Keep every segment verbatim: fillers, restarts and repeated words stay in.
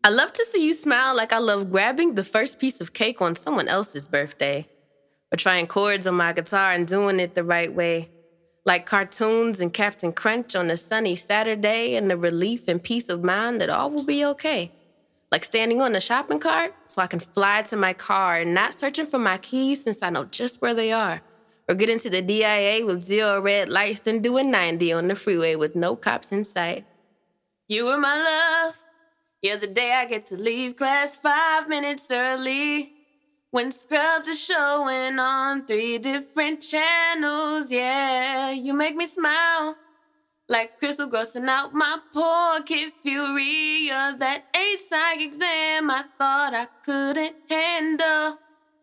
I love to see you smile like I love grabbing the first piece of cake on someone else's birthday, or trying chords on my guitar and doing it the right way. Like cartoons and Captain Crunch on a sunny Saturday, and the relief and peace of mind that all will be okay. Like standing on a shopping cart so I can fly to my car and not searching for my keys since I know just where they are. Or get into the D I A with zero red lights, then doing ninety on the freeway with no cops in sight. You were my love. You're the day I get to leave class five minutes early. When Scrubs are showing on three different channels, yeah. You make me smile like Crystal grossing out my poor kid fury. You're that A-Psych exam I thought I couldn't handle.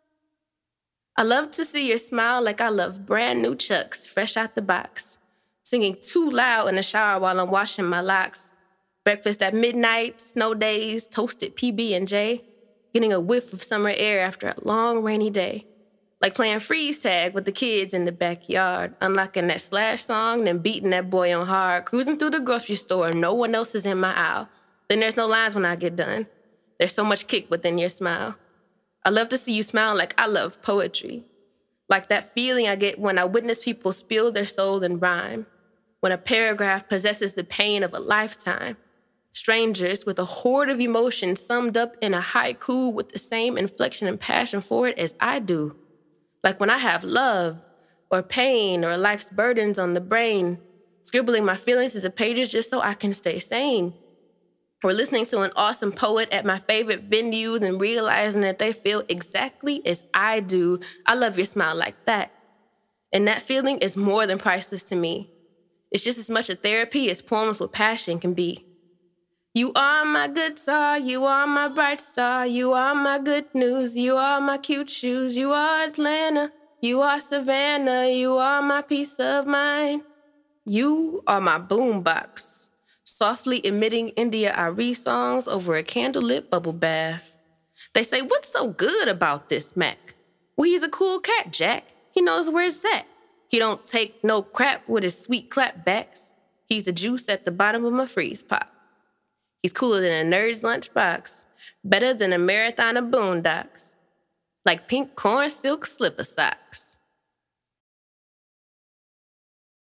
I love to see your smile like I love brand new Chucks fresh out the box. Singing too loud in the shower while I'm washing my locks. Breakfast at midnight, snow days, toasted P B and J. Getting a whiff of summer air after a long rainy day. Like playing freeze tag with the kids in the backyard. Unlocking that Slash song, then beating that boy on hard. Cruising through the grocery store, no one else is in my aisle. Then there's no lines when I get done. There's so much kick within your smile. I love to see you smile like I love poetry. Like that feeling I get when I witness people spill their soul in rhyme. When a paragraph possesses the pain of a lifetime. Strangers with a horde of emotion summed up in a haiku with the same inflection and passion for it as I do. Like when I have love or pain or life's burdens on the brain, scribbling my feelings into pages just so I can stay sane. Or listening to an awesome poet at my favorite venue, then realizing that they feel exactly as I do. I love your smile like that. And that feeling is more than priceless to me. It's just as much a therapy as poems with passion can be. You are my guitar, you are my bright star, you are my good news, you are my cute shoes, you are Atlanta, you are Savannah, you are my peace of mind. You are my boombox, softly emitting India Arie songs over a candlelit bubble bath. They say, what's so good about this Mac? Well, he's a cool cat, Jack. He knows where it's at. He don't take no crap with his sweet clapbacks. He's the juice at the bottom of my freeze pop. He's cooler than a nerd's lunchbox, better than a marathon of boondocks, like pink corn silk slipper socks.